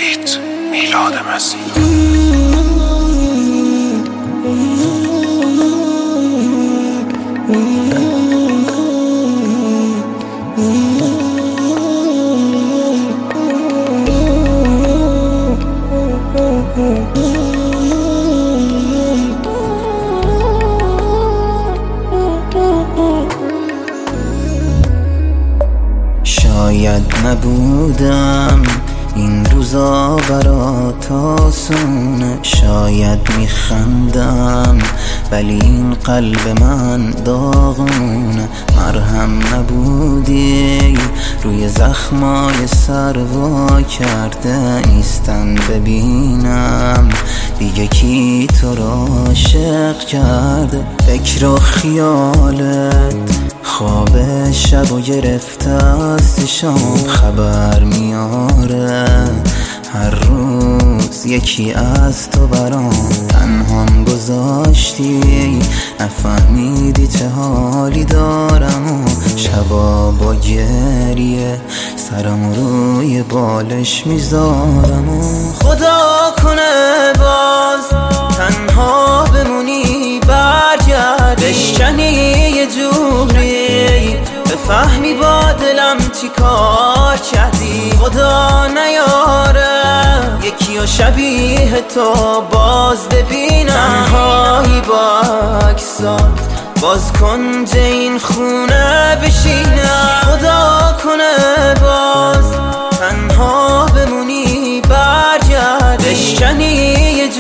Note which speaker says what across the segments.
Speaker 1: بیت میلاد مسیح.
Speaker 2: شاید نبودم این روزا برات آسونه، شاید میخندم ولی این قلب من داغونه. مرهم نبودی روی زخمای سر وا کرده نیستن، ببینم دیگه کی تو را عاشق کرده. فکر و خیالت خواب شب و گرفته است، شام خبر میاره هر روز یکی از تو برام. تنهام گذاشتی نفهمیدی چه حالی دارم و شبا با گریه سرم روی بالش میذارم و خدا کنه باز تنها بمونی، برگرد بشکنی یه جوری بفهمی با دلم چی کار کردی. خدا نیاره یکی و شبیه تو باز ببینم. تنهایی با اکسات باز کنج این خونه بشینم. خدا کنه باز تنها بمونی، برگرد بشکنی یه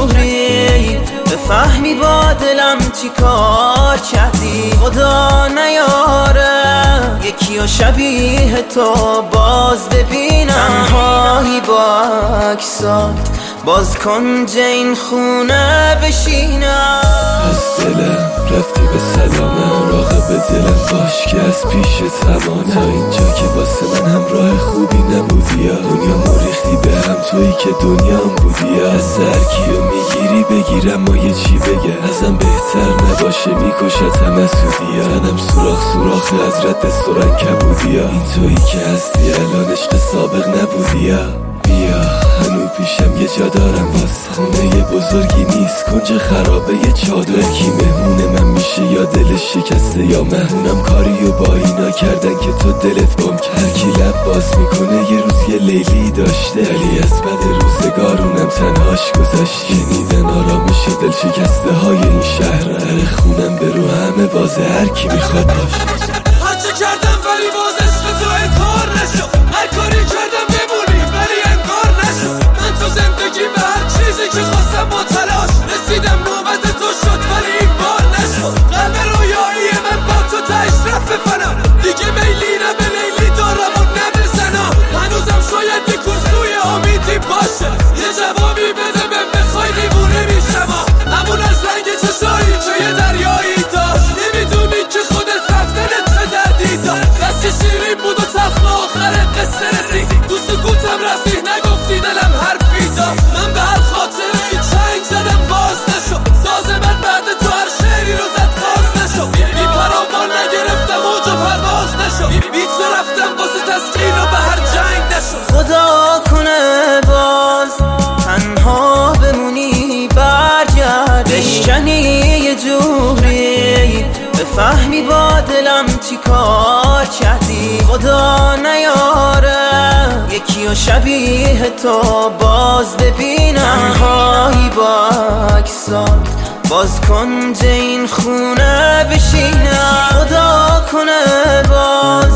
Speaker 2: جوری بفهمی با دلم چی کار کردی. خدا نیاره یکی و شبیه تو باز ببینم. تنهایی با اکسات باز کنج این خونه بشینم.
Speaker 3: از دلم رفتی به سلامه، راقب دلم باش که از پیش تمامه. تا اینجا که واسه من همراه خوبی نبودی یا دنیا مریختی به هم، تویی که دنیام بودی یا از هرکیو میگیری بگیرم ما یه چی بگه. ازم بهتر نباشه میکشت همه سودی یا تنم سوراخ از رد سرنگ کبودی یا این تویی که هستی الان عشق سابق نبودی یا بیا هنو پیشم یه جا دارم واسه خونه بزرگی نیست، کنج خرابه یه چادر. کی مهمون من میشه یا دلش شکسته یا مهمونم کاریو با اینا کردن که تو دلت گم کرد. کی لب باز میکنه یه روز یه لیلی داشته ولی از بد روزگارونم تنهاش گذاشت. شنیدن آرامش دل شکسته های این شهر، در خونم به رو همه بازه هر کی میخواد باشه.
Speaker 4: هرچه کردم ولی باز عشق تو انکار نشد، هر کاری کردم بمونی ولی انکار نشد. من تو زندگی به هر چیزی که خواستم با تلاش رسیدم، نوبت تو شد ولی این بار نشد. قلب رویایی من با تو تهش رفت بفنم، دیگه میلی نه به لیلی دارم و نه به زنا. هنوزم شاید یه کورسوی امیدی باشه، یه جوابی بده بهم بخوای دیوونه میشم. همون از رنگ چشایی که یه دریایی داشت، نمیدونی که خودت رفتنت چه دردی داشت. دستی شیرین بود و تلخ آخر قصه رسید، تو سکوتم رفتی نگفتی دلم حرفی داشت. من به هر خاطر این چنگ زدم باز نشد، ساز من بعد تو هر شعری رو زد خواست نشد. بی پرامار نگرفتم اوجا پرواز نشد، بیت رفتم واسه تسکین و به هر جنگ نشد.
Speaker 2: خدا کنه باز تنها بمونی، برگرد بشکنی یه جوری بفهمی با دلم چی کار کردی. خدا نیاره یکی و شبیه تو باز ببینم. تنهایی با اکسات باز کنج این خونه بشینم. خدا کنه باز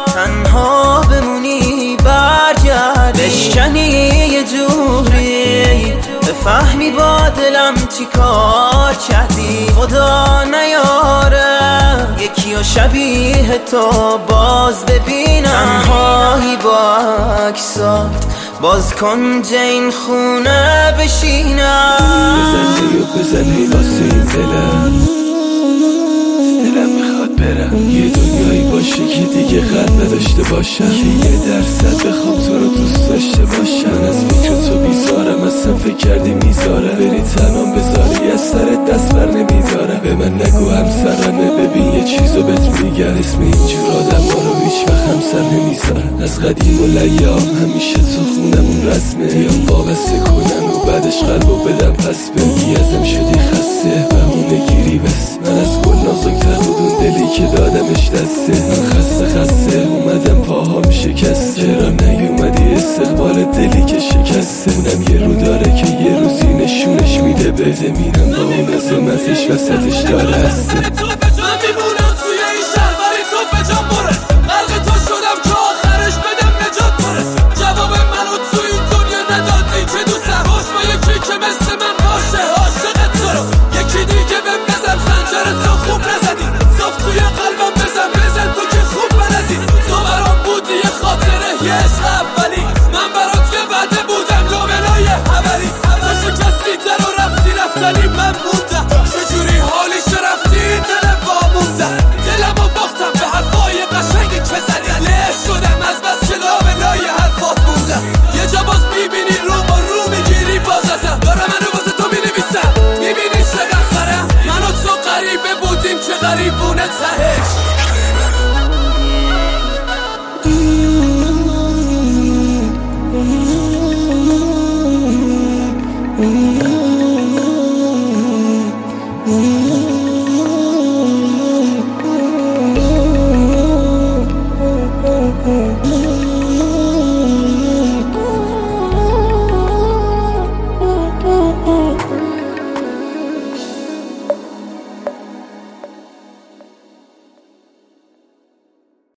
Speaker 2: تنها بمونی، برگرد بشکنی یه جوری بفهمی با دلم چی کار کردی. خدا نیاره یکی و شبیه تو باز ببینم. تنهایی با اکسات باز کنج این خونه بشینم.
Speaker 3: بزنی واسه این دلم میخواد برم یه دنیایی باشه که دیگه قلب نداشته باشم، که 1% بخوام تو رو دوست داشته باشم. من از فکر تو بیزارم، اصلا فکر کردی میذاره بری تنام بذاری از سرت دست بر نمیدارم. به من نگو همسرمه، ببین یه چیزو بهت میگن، اسم اینجور آدم ها رو هیچ وقت همسر نمیذارم. از قدیم و لیام همیشه تو خونمون رسمه، یا اسبه ازم شدی خسته بهونه گیری بس من از گل نازکتر بود اون دلی که دادمش دسته من خسته اومدم پاهام شکسته چرا نیومدی استقبال دلی که شکسته اونم یه رو داره که یه روزی نشونش میده به زمینم با اون عظمتش وسطش داره هسته